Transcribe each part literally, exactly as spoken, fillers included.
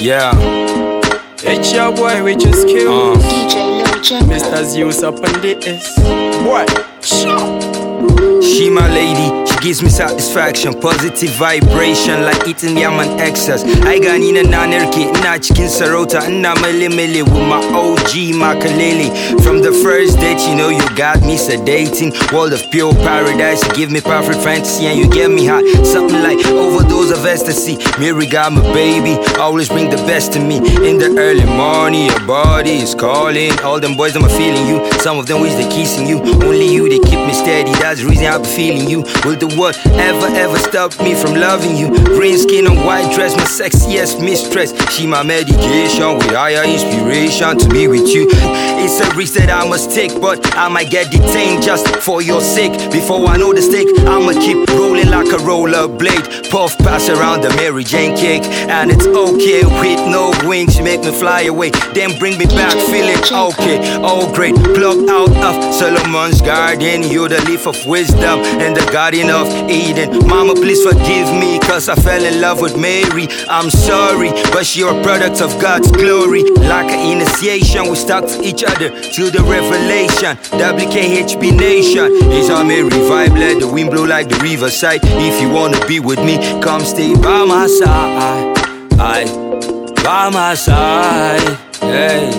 Yeah. It's your boy, we just killed Uh. D J Lil J. Mister Zeus up on this. Boy, She my lady, she gives me satisfaction, positive vibration like eating yam and excess. I got in a nanerki, na chicken sarota, na mele mele with my O G Makalele. From the first date, you know you got me sedating. World of pure paradise, you give me perfect fantasy and you get me hot. Something like overdose of ecstasy. Mary got my baby, always bring the best in me. In the early morning, your body is calling. All them boys, them are feeling you. Some of them wish they kissing you. Only you, they keep me steady. That's the reason I be feeling you. Will the world ever, ever stop me from loving you? Green skin and white dress, my sexiest mistress. She my medication with higher inspiration to be with you. It's a risk that I must take, but I might get detained just for your sake. Before I know the stake, I'ma keep rolling like a roller blade. Puff pass around the Mary Jane cake, and it's okay with no wings. She make me fly away, then bring me back feeling okay. Oh great, plucked out of Solomon's garden. You're the leaf of wisdom and the guardian of Eden. Mama, please forgive me, cause I fell in love with Mary. I'm sorry, but you're a product of God's glory. Like an initiation, we stuck to each other till the revelation. W K H B Nation, it's our Mary vibe. Let the wind blow like the riverside. If you wanna be with me, come stay by my side. I, by my side. Hey,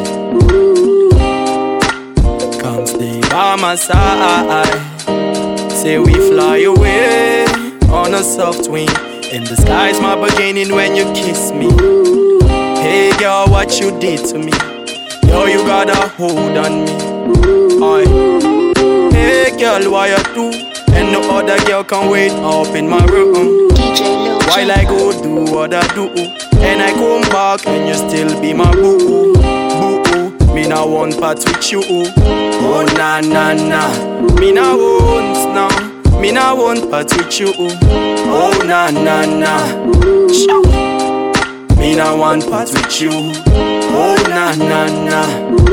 come stay by my side. Say we fly away on a soft wing. In the sky's my beginning when you kiss me. Hey girl, what you did to me? Yo, you got a hold on me. Aye. Hey girl, why you do? And no other girl can wait up in my room. D J Lil J. While I go do what I do, and I come back and you still be my boo. Boo, me now one part with you. Oh na na na, me now want now, me now one part with you. Oh na na na, me now one part with you. Oh na na na.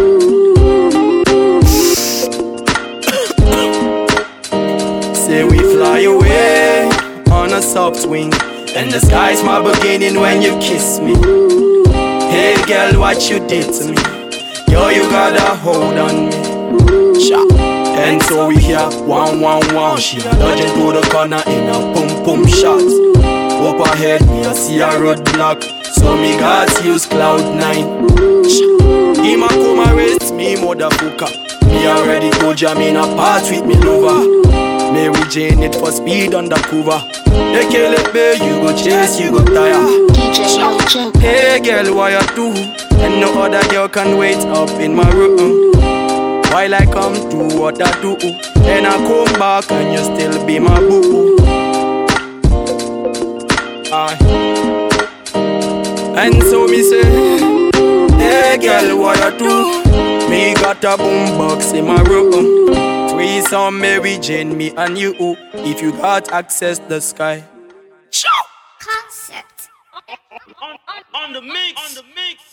Say we fly away on a soft wing, and the sky's my beginning when you kiss me. Hey girl, what you did to me? Yo, you got a hold on me. Sha. And so we hear one, one, one. She a dodging to the corner in a boom, boom shot. Up ahead, me I see a roadblock, so me got use cloud nine. Sha. He ma come arrest me, motherfucker. Me already told ya me not part with me lover. Mary Jane it for speed undercover. They kill it, babe, you go chase, you go tire. D J Lil J. Hey girl, why you do? And no other girl can wait up in my room. While I come do what I do, and I come back and you still be my boo. Aye. And so me say, hey girl, what you do? Me got a boombox in my room. Three some Mary Jane, me and you. If you got access the sky. Concept. On, on, on the mix. On the mix.